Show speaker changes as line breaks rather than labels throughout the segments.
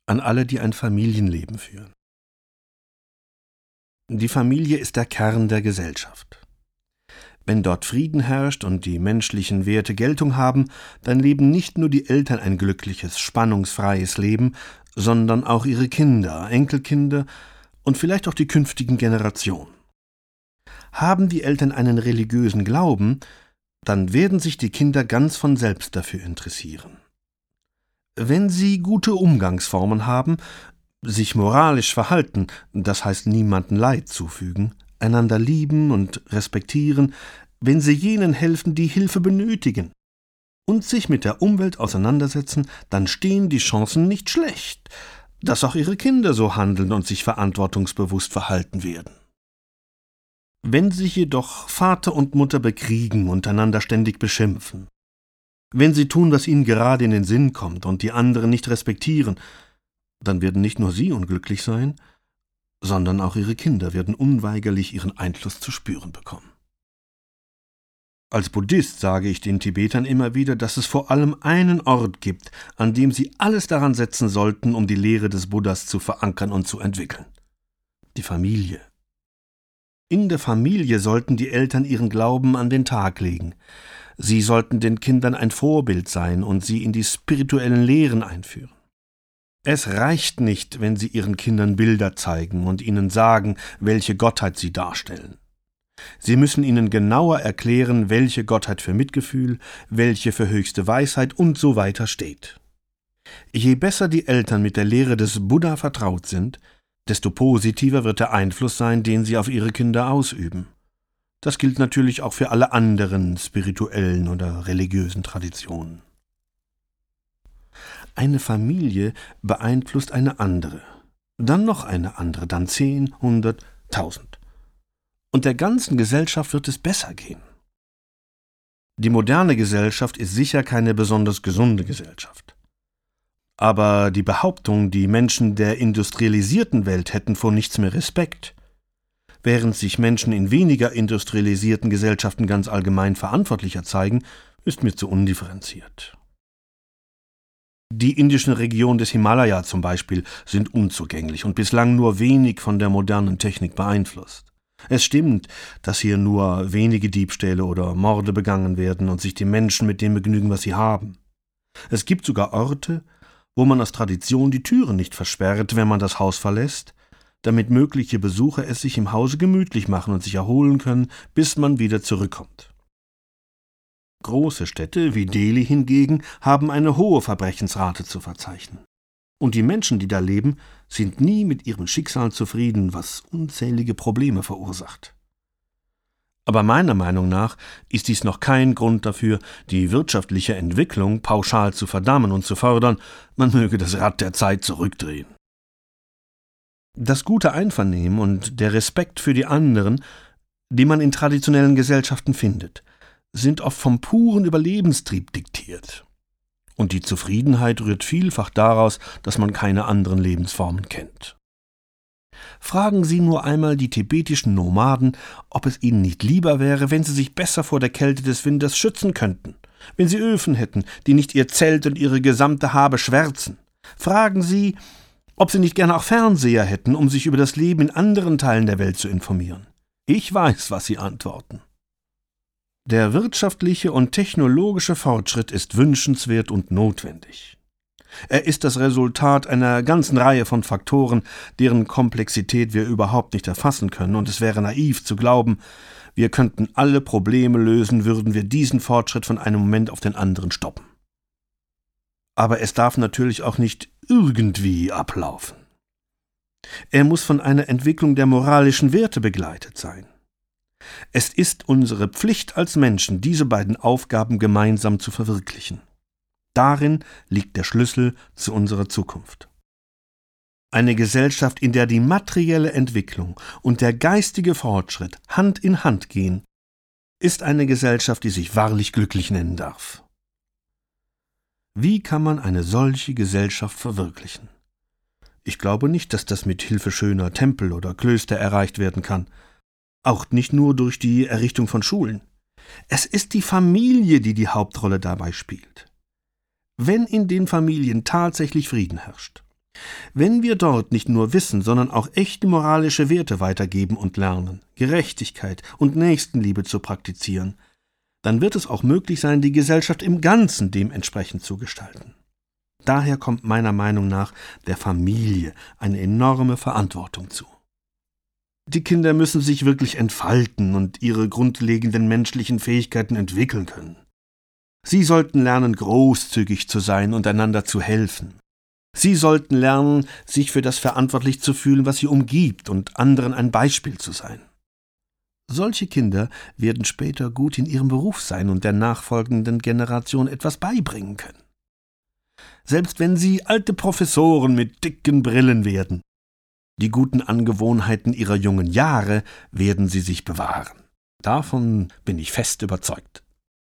an alle, die ein Familienleben führen. Die Familie ist der Kern der Gesellschaft. Wenn dort Frieden herrscht und die menschlichen Werte Geltung haben, dann leben nicht nur die Eltern ein glückliches, spannungsfreies Leben, sondern auch ihre Kinder, Enkelkinder und vielleicht auch die künftigen Generationen. Haben die Eltern einen religiösen Glauben, dann werden sich die Kinder ganz von selbst dafür interessieren. Wenn sie gute Umgangsformen haben, sich moralisch verhalten, das heißt niemandem Leid zufügen, einander lieben und respektieren, wenn sie jenen helfen, die Hilfe benötigen, und sich mit der Umwelt auseinandersetzen, dann stehen die Chancen nicht schlecht, dass auch ihre Kinder so handeln und sich verantwortungsbewusst verhalten werden. Wenn sich jedoch Vater und Mutter bekriegen und einander ständig beschimpfen, wenn sie tun, was ihnen gerade in den Sinn kommt und die anderen nicht respektieren, dann werden nicht nur sie unglücklich sein, sondern auch ihre Kinder werden unweigerlich ihren Einfluss zu spüren bekommen. Als Buddhist sage ich den Tibetern immer wieder, dass es vor allem einen Ort gibt, an dem sie alles daran setzen sollten, um die Lehre des Buddhas zu verankern und zu entwickeln: die Familie. In der Familie sollten die Eltern ihren Glauben an den Tag legen. Sie sollten den Kindern ein Vorbild sein und sie in die spirituellen Lehren einführen. Es reicht nicht, wenn sie ihren Kindern Bilder zeigen und ihnen sagen, welche Gottheit sie darstellen. Sie müssen ihnen genauer erklären, welche Gottheit für Mitgefühl, welche für höchste Weisheit und so weiter steht. Je besser die Eltern mit der Lehre des Buddha vertraut sind, desto positiver wird der Einfluss sein, den sie auf ihre Kinder ausüben. Das gilt natürlich auch für alle anderen spirituellen oder religiösen Traditionen. Eine Familie beeinflusst eine andere, dann noch eine andere, dann 10, 100, 1000. Und der ganzen Gesellschaft wird es besser gehen. Die moderne Gesellschaft ist sicher keine besonders gesunde Gesellschaft. Aber die Behauptung, die Menschen der industrialisierten Welt hätten vor nichts mehr Respekt, während sich Menschen in weniger industrialisierten Gesellschaften ganz allgemein verantwortlicher zeigen, ist mir zu undifferenziert. Die indischen Regionen des Himalaya zum Beispiel sind unzugänglich und bislang nur wenig von der modernen Technik beeinflusst. Es stimmt, dass hier nur wenige Diebstähle oder Morde begangen werden und sich die Menschen mit dem begnügen, was sie haben. Es gibt sogar Orte, wo man aus Tradition die Türen nicht versperrt, wenn man das Haus verlässt, damit mögliche Besucher es sich im Hause gemütlich machen und sich erholen können, bis man wieder zurückkommt. Große Städte wie Delhi hingegen haben eine hohe Verbrechensrate zu verzeichnen. Und die Menschen, die da leben, sind nie mit ihrem Schicksal zufrieden, was unzählige Probleme verursacht. Aber meiner Meinung nach ist dies noch kein Grund dafür, die wirtschaftliche Entwicklung pauschal zu verdammen und zu fordern, man möge das Rad der Zeit zurückdrehen. Das gute Einvernehmen und der Respekt für die anderen, die man in traditionellen Gesellschaften findet, sind oft vom puren Überlebenstrieb diktiert. Und die Zufriedenheit rührt vielfach daraus, dass man keine anderen Lebensformen kennt. Fragen Sie nur einmal die tibetischen Nomaden, ob es ihnen nicht lieber wäre, wenn sie sich besser vor der Kälte des Winters schützen könnten, wenn sie Öfen hätten, die nicht ihr Zelt und ihre gesamte Habe schwärzen. Fragen Sie, ob sie nicht gerne auch Fernseher hätten, um sich über das Leben in anderen Teilen der Welt zu informieren. Ich weiß, was sie antworten. Der wirtschaftliche und technologische Fortschritt ist wünschenswert und notwendig. Er ist das Resultat einer ganzen Reihe von Faktoren, deren Komplexität wir überhaupt nicht erfassen können, und es wäre naiv zu glauben, wir könnten alle Probleme lösen, würden wir diesen Fortschritt von einem Moment auf den anderen stoppen. Aber es darf natürlich auch nicht irgendwie ablaufen. Er muss von einer Entwicklung der moralischen Werte begleitet sein. Es ist unsere Pflicht als Menschen, diese beiden Aufgaben gemeinsam zu verwirklichen. Darin liegt der Schlüssel zu unserer Zukunft. Eine Gesellschaft, in der die materielle Entwicklung und der geistige Fortschritt Hand in Hand gehen, ist eine Gesellschaft, die sich wahrlich glücklich nennen darf. Wie kann man eine solche Gesellschaft verwirklichen? Ich glaube nicht, dass das mit Hilfe schöner Tempel oder Klöster erreicht werden kann. Auch nicht nur durch die Errichtung von Schulen. Es ist die Familie, die die Hauptrolle dabei spielt. Wenn in den Familien tatsächlich Frieden herrscht, Wenn wir dort nicht nur Wissen, sondern auch echte moralische Werte weitergeben und lernen, Gerechtigkeit und Nächstenliebe zu praktizieren, dann wird es auch möglich sein, die Gesellschaft im Ganzen dementsprechend zu gestalten. Daher kommt meiner Meinung nach der Familie eine enorme Verantwortung zu. Die Kinder müssen sich wirklich entfalten und ihre grundlegenden menschlichen Fähigkeiten entwickeln können. Sie sollten lernen, großzügig zu sein und einander zu helfen. Sie sollten lernen, sich für das verantwortlich zu fühlen, was sie umgibt, und anderen ein Beispiel zu sein. Solche Kinder werden später gut in ihrem Beruf sein und der nachfolgenden Generation etwas beibringen können. Selbst wenn sie alte Professoren mit dicken Brillen werden, die guten Angewohnheiten ihrer jungen Jahre werden sie sich bewahren. Davon bin ich fest überzeugt.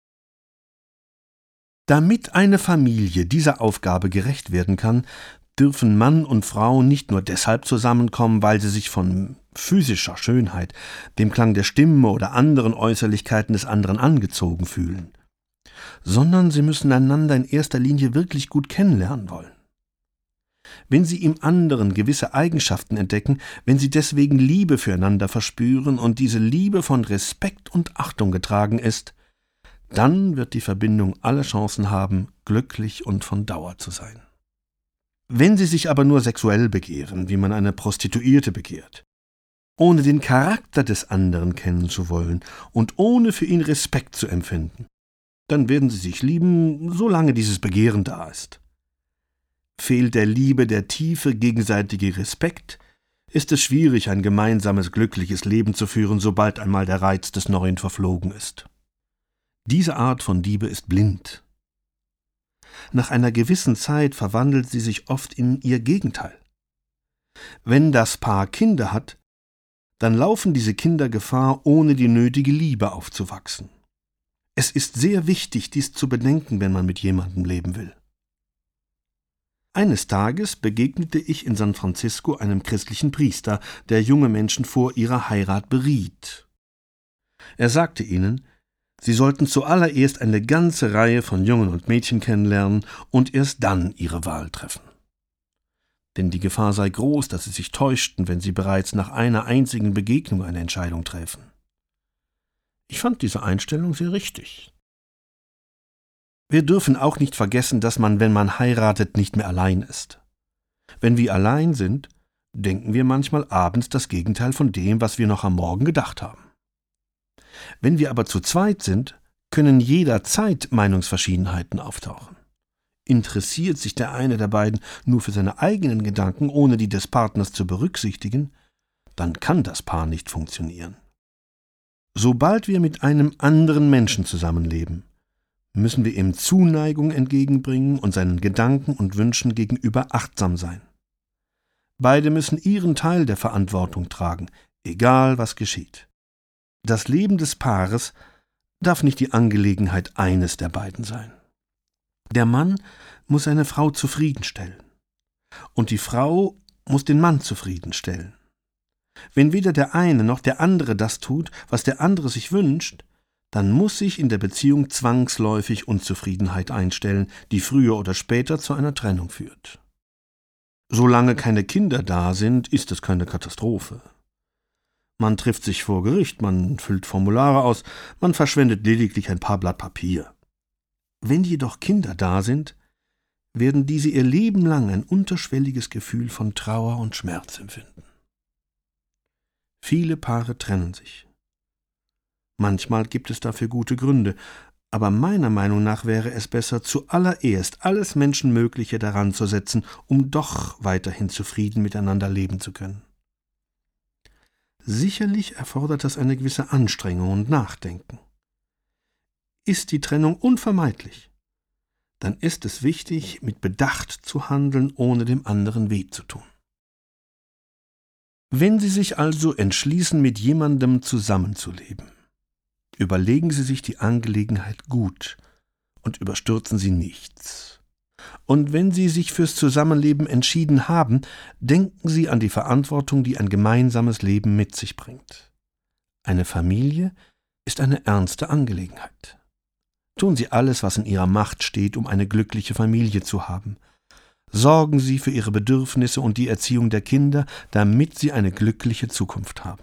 Damit eine Familie dieser Aufgabe gerecht werden kann, dürfen Mann und Frau nicht nur deshalb zusammenkommen, weil sie sich von physischer Schönheit, dem Klang der Stimme oder anderen Äußerlichkeiten des anderen angezogen fühlen, sondern sie müssen einander in erster Linie wirklich gut kennenlernen wollen. Wenn sie im anderen gewisse Eigenschaften entdecken, wenn sie deswegen Liebe füreinander verspüren und diese Liebe von Respekt und Achtung getragen ist, dann wird die Verbindung alle Chancen haben, glücklich und von Dauer zu sein. Wenn sie sich aber nur sexuell begehren, wie man eine Prostituierte begehrt, ohne den Charakter des anderen kennen zu wollen und ohne für ihn Respekt zu empfinden, dann werden sie sich lieben, solange dieses Begehren da ist. Fehlt der Liebe der tiefe gegenseitige Respekt, ist es schwierig, ein gemeinsames, glückliches Leben zu führen, sobald einmal der Reiz des Neuen verflogen ist. Diese Art von Liebe ist blind. Nach einer gewissen Zeit verwandelt sie sich oft in ihr Gegenteil. Wenn das Paar Kinder hat, dann laufen diese Kinder Gefahr, ohne die nötige Liebe aufzuwachsen. Es ist sehr wichtig, dies zu bedenken, wenn man mit jemandem leben will. Eines Tages begegnete ich in San Francisco einem christlichen Priester, der junge Menschen vor ihrer Heirat beriet. Er sagte ihnen, sie sollten zuallererst eine ganze Reihe von Jungen und Mädchen kennenlernen und erst dann ihre Wahl treffen. Denn die Gefahr sei groß, dass sie sich täuschten, wenn sie bereits nach einer einzigen Begegnung eine Entscheidung träfen. Ich fand diese Einstellung sehr richtig. Wir dürfen auch nicht vergessen, dass man, wenn man heiratet, nicht mehr allein ist. Wenn wir allein sind, denken wir manchmal abends das Gegenteil von dem, was wir noch am Morgen gedacht haben. Wenn wir aber zu zweit sind, können jederzeit Meinungsverschiedenheiten auftauchen. Interessiert sich der eine der beiden nur für seine eigenen Gedanken, ohne die des Partners zu berücksichtigen, dann kann das Paar nicht funktionieren. Sobald wir mit einem anderen Menschen zusammenleben, müssen wir ihm Zuneigung entgegenbringen und seinen Gedanken und Wünschen gegenüber achtsam sein. Beide müssen ihren Teil der Verantwortung tragen, egal was geschieht. Das Leben des Paares darf nicht die Angelegenheit eines der beiden sein. Der Mann muss seine Frau zufriedenstellen und die Frau muss den Mann zufriedenstellen. Wenn weder der eine noch der andere das tut, was der andere sich wünscht, dann muss sich in der Beziehung zwangsläufig Unzufriedenheit einstellen, die früher oder später zu einer Trennung führt. Solange keine Kinder da sind, ist es keine Katastrophe. Man trifft sich vor Gericht, man füllt Formulare aus, man verschwendet lediglich ein paar Blatt Papier. Wenn jedoch Kinder da sind, werden diese ihr Leben lang ein unterschwelliges Gefühl von Trauer und Schmerz empfinden. Viele Paare trennen sich. Manchmal gibt es dafür gute Gründe, aber meiner Meinung nach wäre es besser, zuallererst alles Menschenmögliche daran zu setzen, um doch weiterhin zufrieden miteinander leben zu können. Sicherlich erfordert das eine gewisse Anstrengung und Nachdenken. Ist die Trennung unvermeidlich, dann ist es wichtig, mit Bedacht zu handeln, ohne dem anderen weh zu tun. Wenn Sie sich also entschließen, mit jemandem zusammenzuleben, überlegen Sie sich die Angelegenheit gut und überstürzen Sie nichts. Und wenn Sie sich fürs Zusammenleben entschieden haben, denken Sie an die Verantwortung, die ein gemeinsames Leben mit sich bringt. Eine Familie ist eine ernste Angelegenheit. Tun Sie alles, was in Ihrer Macht steht, um eine glückliche Familie zu haben. Sorgen Sie für Ihre Bedürfnisse und die Erziehung der Kinder, damit sie eine glückliche Zukunft haben.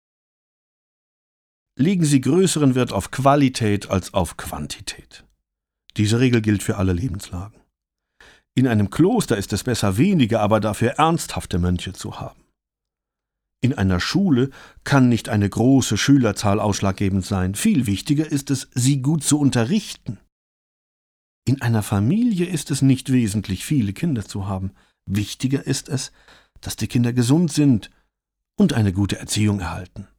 Legen Sie größeren Wert auf Qualität als auf Quantität. Diese Regel gilt für alle Lebenslagen. In einem Kloster ist es besser, wenige, aber dafür ernsthafte Mönche zu haben. In einer Schule kann nicht eine große Schülerzahl ausschlaggebend sein. Viel wichtiger ist es, sie gut zu unterrichten. In einer Familie ist es nicht wesentlich, viele Kinder zu haben. Wichtiger ist es, dass die Kinder gesund sind und eine gute Erziehung erhalten.